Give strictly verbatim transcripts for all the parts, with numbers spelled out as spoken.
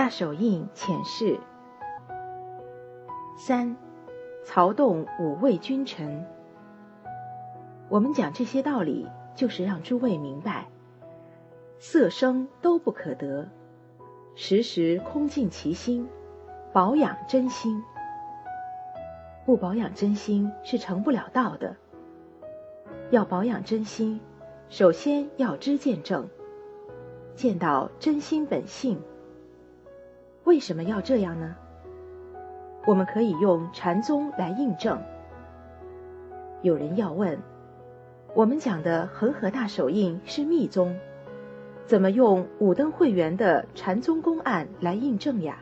大手印浅释。三，曹洞五味君臣。我们讲这些道理，就是让诸位明白，色声都不可得，时时空净其心，保养真心。不保养真心是成不了道的。要保养真心，首先要知见正，见到真心本性。为什么要这样呢？我们可以用禅宗来印证。有人要问，我们讲的恒河大手印是密宗，怎么用五灯会元的禅宗公案来印证呀？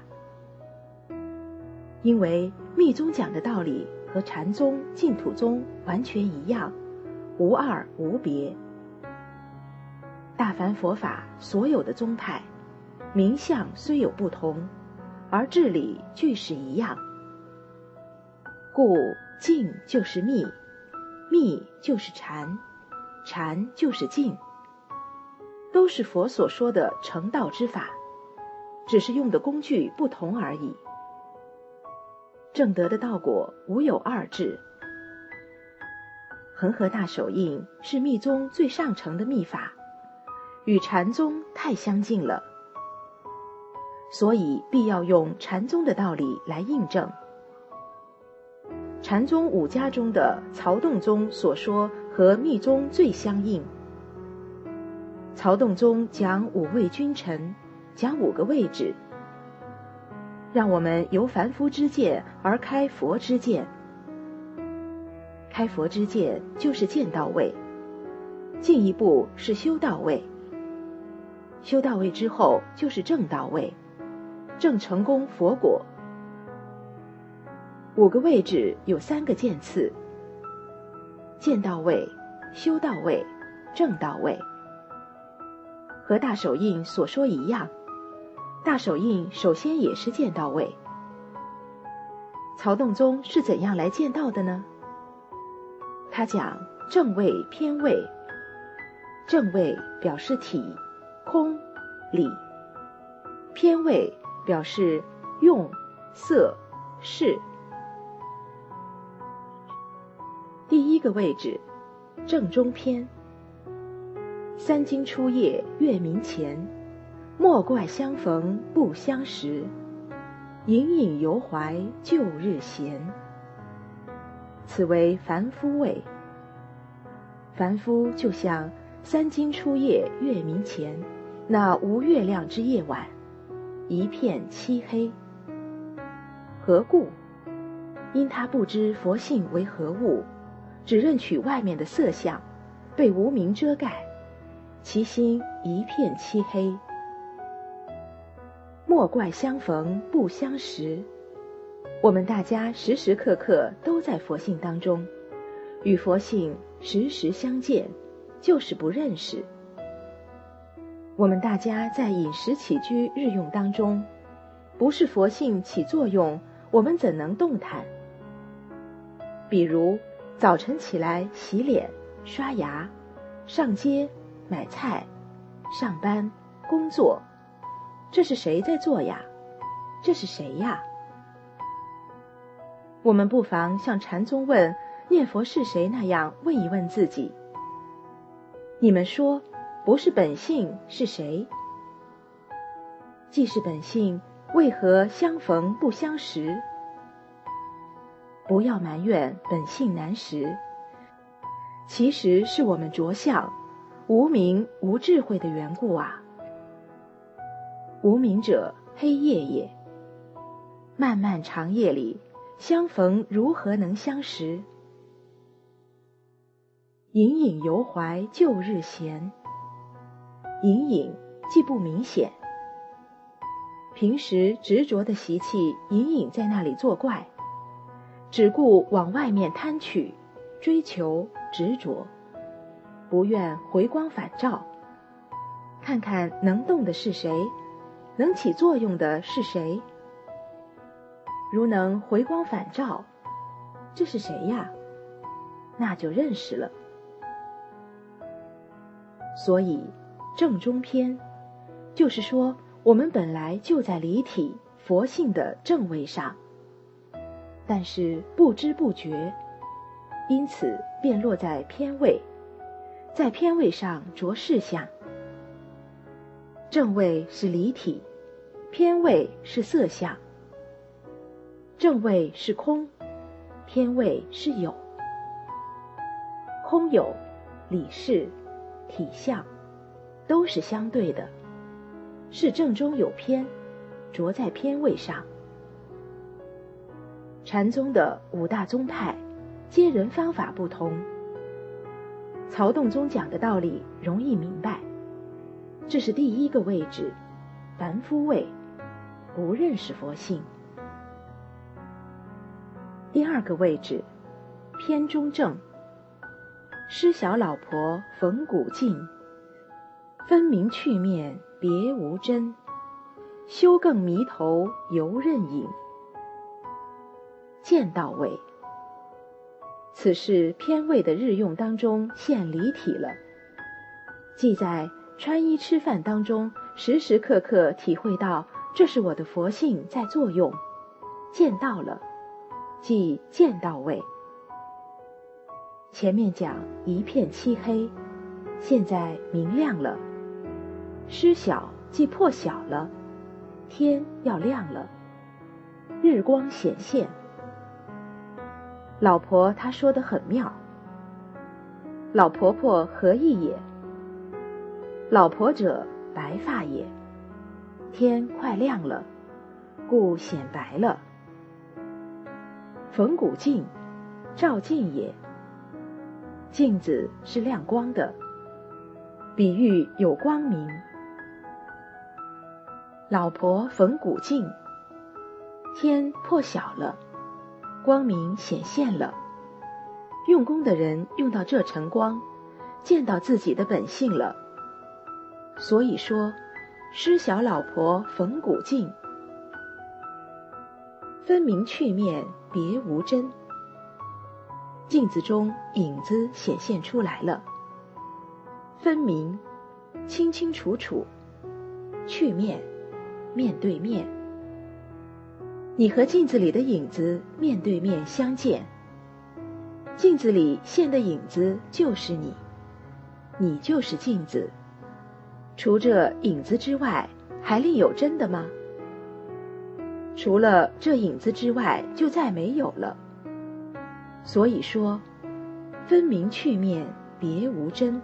因为密宗讲的道理和禅宗、净土宗完全一样，无二无别。大凡佛法所有的宗派，名相虽有不同，而智理俱是一样。故净就是密，密就是禅，禅就是净，都是佛所说的成道之法，只是用的工具不同而已。正得的道果无有二致。恒河大手印是密宗最上乘的密法，与禅宗太相近了，所以必要用禅宗的道理来印证。禅宗五家中的曹洞宗所说和密宗最相应。曹洞宗讲五味君臣，讲五个位置，让我们由凡夫之见而开佛之见。开佛之见就是见到位，进一步是修到位，修到位之后就是正到位，正成功佛果。五个位置有三个渐次，见到位、修到位、正到位，和大手印所说一样。大手印首先也是见到位。曹洞宗是怎样来见到的呢？他讲正位偏位，正位表示体、空、理，偏位表示用、色、事。第一个位置，正中偏。三更初夜月明前，莫怪相逢不相识，隐隐犹怀旧日闲。此为凡夫位。凡夫就像三更初夜月明前那无月亮之夜晚，一片漆黑。何故？因他不知佛性为何物，只认取外面的色相，被无明遮盖，其心一片漆黑。莫怪相逢不相识。我们大家时时刻刻都在佛性当中，与佛性时时相见，就是不认识。我们大家在饮食起居日用当中，不是佛性起作用，我们怎能动弹？比如早晨起来洗脸、刷牙、上街、买菜、上班、工作，这是谁在做呀？这是谁呀？我们不妨像禅宗问念佛是谁那样问一问自己，你们说不是本性是谁？既是本性，为何相逢不相识？不要埋怨本性难识，其实是我们着相无明无智慧的缘故啊。无明者黑夜也，漫漫长夜里，相逢如何能相识？隐隐犹怀旧日闲。隐隐既不明显，平时执着的习气隐隐在那里作怪，只顾往外面贪取、追求、执着，不愿回光返照，看看能动的是谁，能起作用的是谁。如能回光返照，这是谁呀？那就认识了。所以正中偏，就是说我们本来就在离体佛性的正位上，但是不知不觉，因此便落在偏位，在偏位上着事相。正位是离体，偏位是色相。正位是空，偏位是有。空有、理事、体相都是相对的，是正中有偏，着在偏位上。禅宗的五大宗派接人方法不同，曹洞宗讲的道理容易明白。这是第一个位置，凡夫位，不认识佛性。第二个位置，偏中正，师小老婆逢古镜，分明去面别无真，修更迷头犹认影。见到位，此是偏位的日用当中现离体了，即在穿衣吃饭当中时时刻刻体会到这是我的佛性在作用，见到了，即见到位。前面讲一片漆黑，现在明亮了，失晓即破晓了，天要亮了，日光显现。老婆她说得很妙，老婆婆何意也？老婆者白发也，天快亮了，故显白了。逢古镜，照镜也，镜子是亮光的，比喻有光明。老婆逢古镜，天破晓了，光明显现了。用功的人用到这晨光，见到自己的本性了。所以说，师小老婆逢古镜，分明去面别无真。镜子中影子显现出来了，分明，清清楚楚，去面，面对面。你和镜子里的影子面对面相见，镜子里现的影子就是你，你就是镜子。除这影子之外，还另有真的吗？除了这影子之外，就再没有了。所以说，分明去面别无真。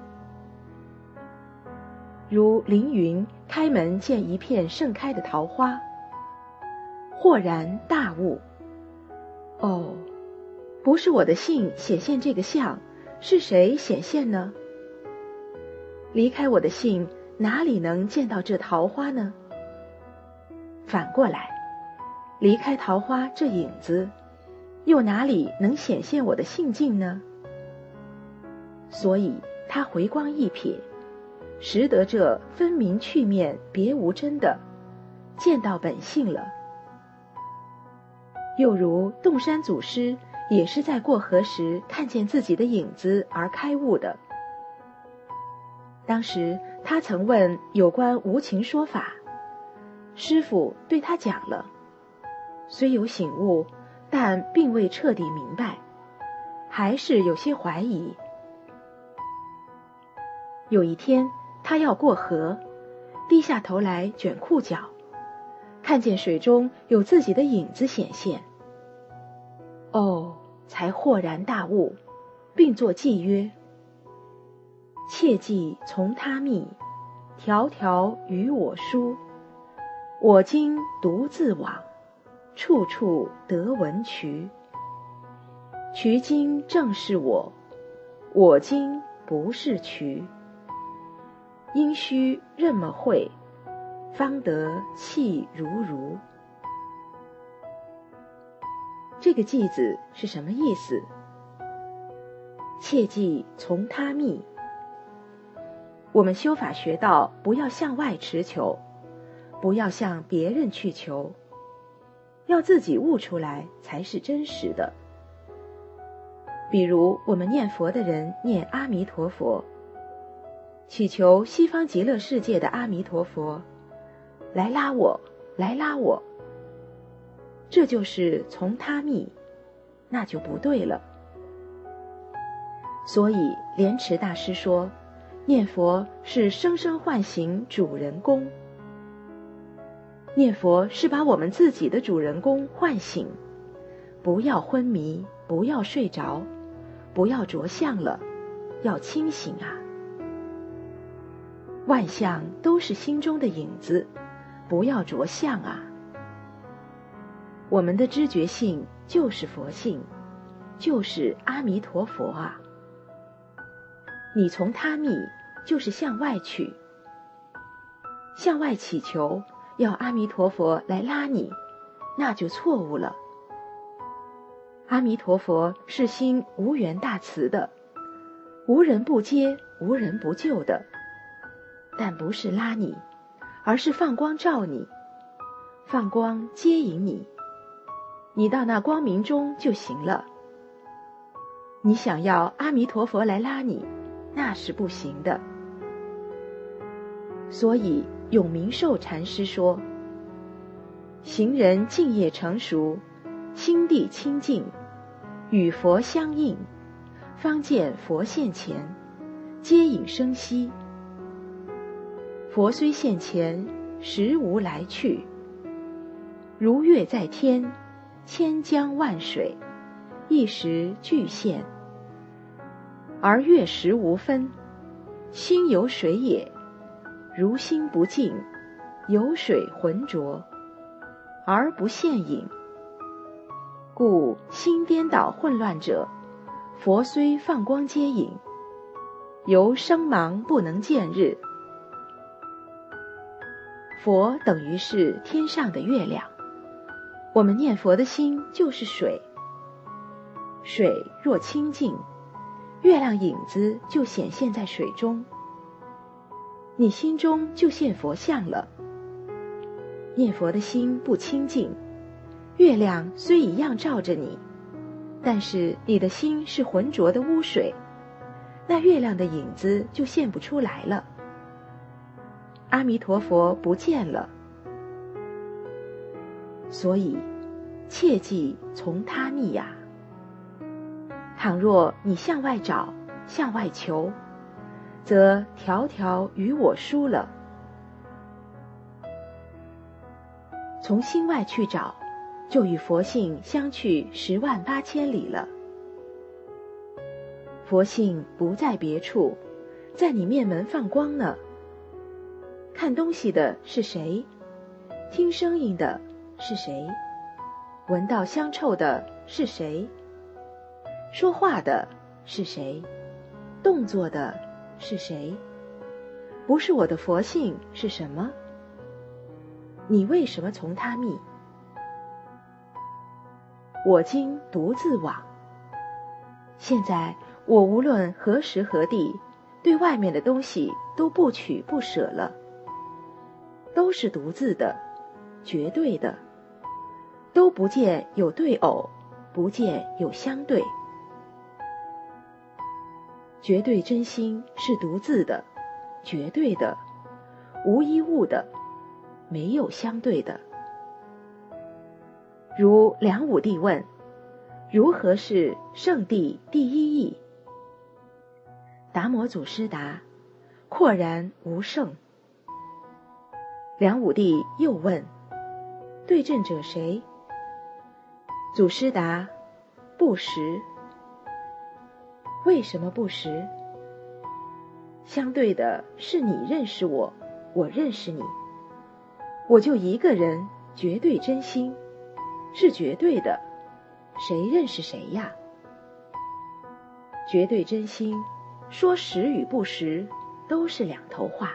如凌云开门见一片盛开的桃花，豁然大悟，哦，不是我的性显现这个相，是谁显现呢？离开我的性，哪里能见到这桃花呢？反过来，离开桃花这影子，又哪里能显现我的性境呢？所以他回光一瞥，识得这分明去面别无真的，见到本性了。又如洞山祖师也是在过河时看见自己的影子而开悟的。当时他曾问有关无情说法，师父对他讲了，虽有醒悟，但并未彻底明白，还是有些怀疑。有一天他要过河，低下头来卷裤脚，看见水中有自己的影子显现，哦，才豁然大悟，并作偈曰：切记从他觅，条条与我书。我今独自往，处处得闻渠。渠今正是我，我今不是渠。因须任么会，方得气如如。这个偈子是什么意思？切记从他觅。我们修法学道，不要向外持求，不要向别人去求，要自己悟出来才是真实的。比如我们念佛的人念阿弥陀佛，祈求西方极乐世界的阿弥陀佛， 来拉我，来拉我。这就是从他密，那就不对了。所以莲池大师说，念佛是生生唤醒主人公。念佛是把我们自己的主人公唤醒，不要昏迷，不要睡着，不要着相了，要清醒啊！万象都是心中的影子，不要着相啊！我们的知觉性就是佛性，就是阿弥陀佛啊！你从他密就是向外去，向外祈求要阿弥陀佛来拉你，那就错误了。阿弥陀佛是心无缘大慈的，无人不接，无人不救的，但不是拉你，而是放光照你，放光接引你，你到那光明中就行了。你想要阿弥陀佛来拉你，那是不行的。所以永明寿禅师说，行人敬业成熟，心地清净，与佛相应，方见佛现前，接引生息。佛虽现前，实无来去，如月在天，千江万水，一时俱现。而月时无分，心有水也，如心不净，有水浑浊，而不现影。故心颠倒混乱者，佛虽放光接引，由生盲不能见日。佛等于是天上的月亮，我们念佛的心就是水。水若清净，月亮影子就显现在水中，你心中就现佛像了。念佛的心不清净，月亮虽一样照着你，但是你的心是浑浊的污水，那月亮的影子就现不出来了，阿弥陀佛不见了。所以切记从他密呀！倘若你向外找，向外求，则条条与我疏了。从心外去找，就与佛性相去十万八千里了。佛性不在别处，在你面门放光呢。看东西的是谁？听声音的是谁？闻到香臭的是谁？说话的是谁？动作的是谁？不是我的佛性是什么？你为什么从他密？我今独自往。现在我无论何时何地，对外面的东西都不取不舍了，都是独自的，绝对的，都不见有对偶，不见有相对。绝对真心是独自的，绝对的，无一物的，没有相对的。如梁武帝问，如何是圣地第一义？达摩祖师答，廓然无圣。梁武帝又问，对阵者谁？祖师答，不识。为什么不识？相对的是你认识我，我认识你，我就一个人，绝对真心，是绝对的，谁认识谁呀？绝对真心，说实与不实，都是两头话。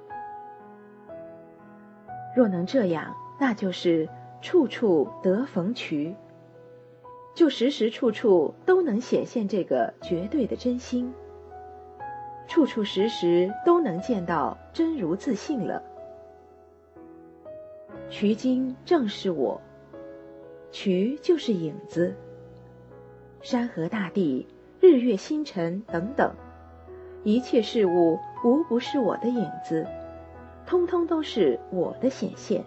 若能这样，那就是处处得逢渠，就时时处处都能显现这个绝对的真心，处处时时都能见到真如自性了。渠今正是我，渠就是影子，山河大地、日月星辰等等，一切事物无不是我的影子， 通通都是我的显现。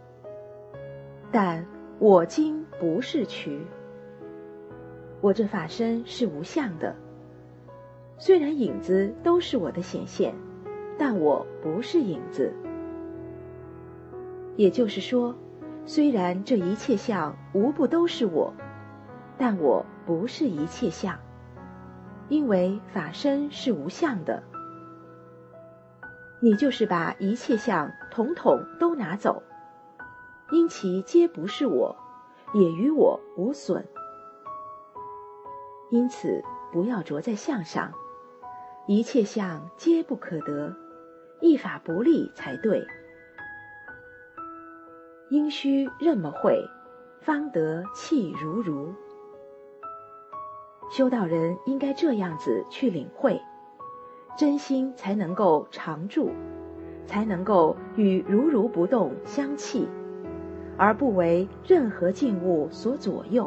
但我今不是躯，我这法身是无相的。虽然影子都是我的显现，但我不是影子。也就是说，虽然这一切相无不都是我，但我不是一切相，因为法身是无相的。你就是把一切相统统都拿走，因其皆不是我，也与我无损。因此不要着在相上，一切相皆不可得，一法不立才对。应须任么会，方得气如如。修道人应该这样子去领会，真心才能够常住，才能够与如如不动相契，而不为任何境物所左右。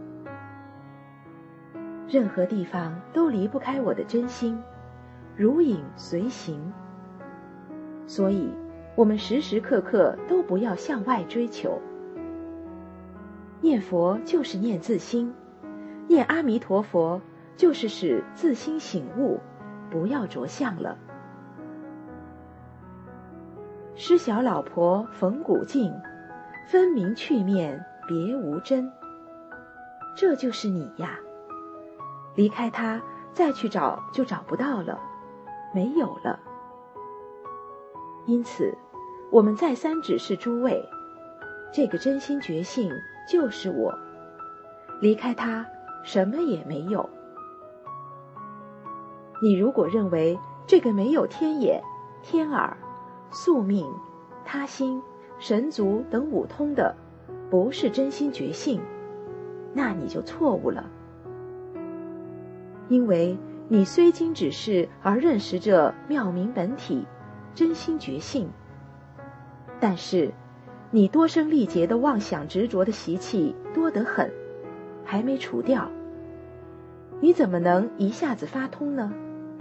任何地方都离不开我的真心，如影随形。所以我们时时刻刻都不要向外追求。念佛就是念自心，念阿弥陀佛就是使自心醒悟，不要着相了。施小老婆缝古镜，分明去面别无真。这就是你呀，离开他再去找就找不到了，没有了。因此我们再三指示诸位，这个真心觉性就是我，离开它什么也没有。你如果认为这个没有天眼、天耳、宿命、他心、神足等五通的不是真心觉性，那你就错误了。因为你虽经指示而认识这妙明本体真心觉性，但是你多生历劫的妄想执着的习气多得很，还没除掉，你怎么能一下子发通呢？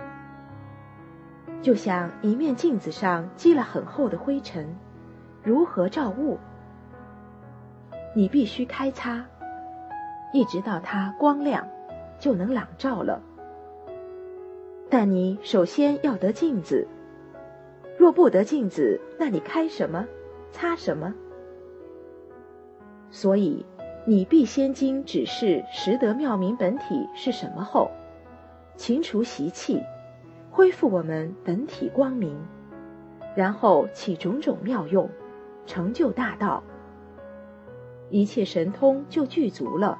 就像一面镜子上积了很厚的灰尘，如何照物？你必须开擦，一直到它光亮，就能朗照了。但你首先要得镜子，若不得镜子，那你开什么？擦什么？所以你必先经指示识得妙明本体是什么后，勤除习气，恢复我们本体光明，然后起种种妙用，成就大道，一切神通就具足了。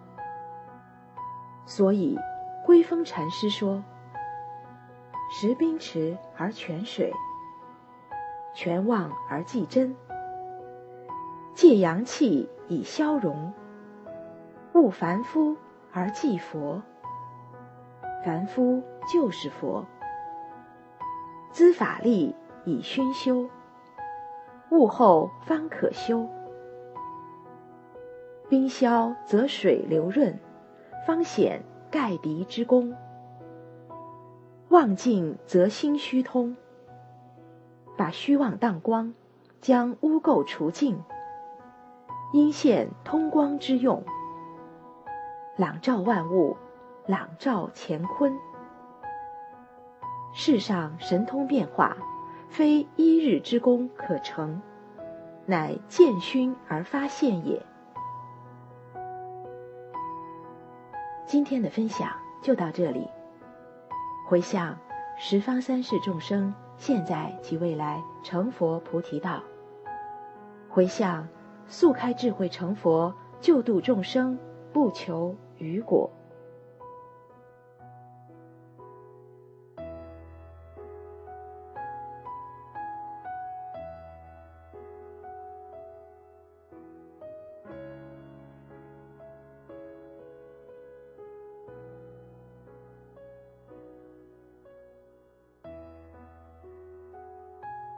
所以归峰禅师说，识冰池而泉水，全忘而记真，借阳气以消融，悟凡夫而记佛，凡夫就是佛，资法力以熏修，悟后方可修。冰消则水流润，方显盖敌之功。望尽则心虚通，把虚妄荡光，将污垢除尽，因现通光之用，朗照万物，朗照乾坤。世上神通变化，非一日之功可成，乃见熏而发现也。今天的分享就到这里。回向十方三世众生，现在及未来成佛菩提道。回向速开智慧成佛，救度众生，不求于果。